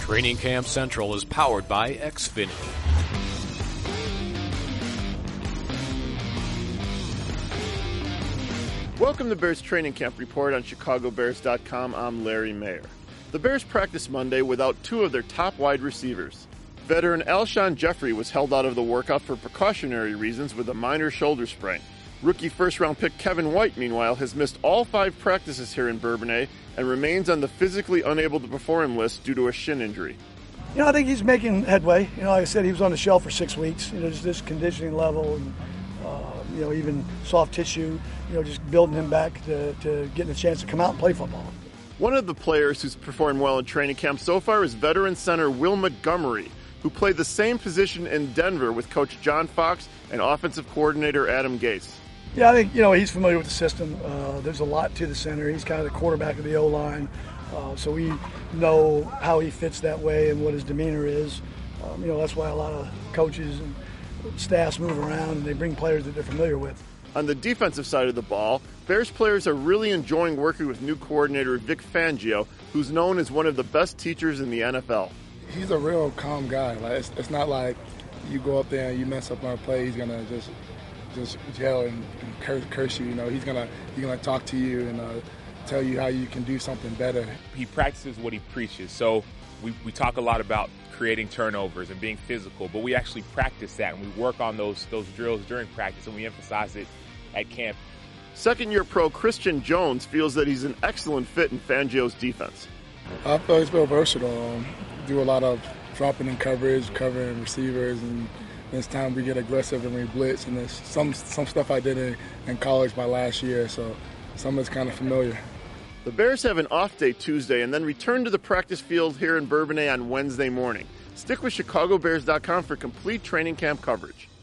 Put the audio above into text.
Training Camp Central is powered by Xfinity. Welcome to Bears Training Camp Report on ChicagoBears.com. I'm Larry Mayer. The Bears practiced Monday without two of their top wide receivers. Veteran Alshon Jeffrey was held out of the workout for precautionary reasons with a minor shoulder sprain. Rookie first-round pick Kevin White, meanwhile, has missed all 5 practices here in Bourbonnais and remains on the physically unable to perform list due to a shin injury. I think he's making headway. Like I said, he was on the shelf for 6 weeks. Just this conditioning level and, even soft tissue, just building him back to getting a chance to come out and play football. One of the players who's performed well in training camp so far is veteran center Will Montgomery, who played the same position in Denver with Coach John Fox and offensive coordinator Adam Gase. Yeah, I think, he's familiar with the system. There's a lot to the center. He's kind of the quarterback of the O-line. So we know how he fits that way and what his demeanor is. That's why a lot of coaches and staffs move around and they bring players that they're familiar with. On the defensive side of the ball, Bears players are really enjoying working with new coordinator Vic Fangio, who's known as one of the best teachers in the NFL. He's a real calm guy. It's not like you go up there and you mess up on a play, he's going to just yell and curse you. He's gonna talk to you and tell you how you can do something better. He practices what he preaches. So we talk a lot about creating turnovers and being physical, but we actually practice that and we work on those drills during practice and we emphasize it at camp. Second-year pro Christian Jones feels that he's an excellent fit in Fangio's defense. I feel he's real versatile. Do a lot of dropping in coverage, covering receivers, and this time we get aggressive and we blitz, and there's some stuff I did in college my last year, so some is kind of familiar. The Bears have an off day Tuesday and then return to the practice field here in Bourbonnais on Wednesday morning. Stick with ChicagoBears.com for complete training camp coverage.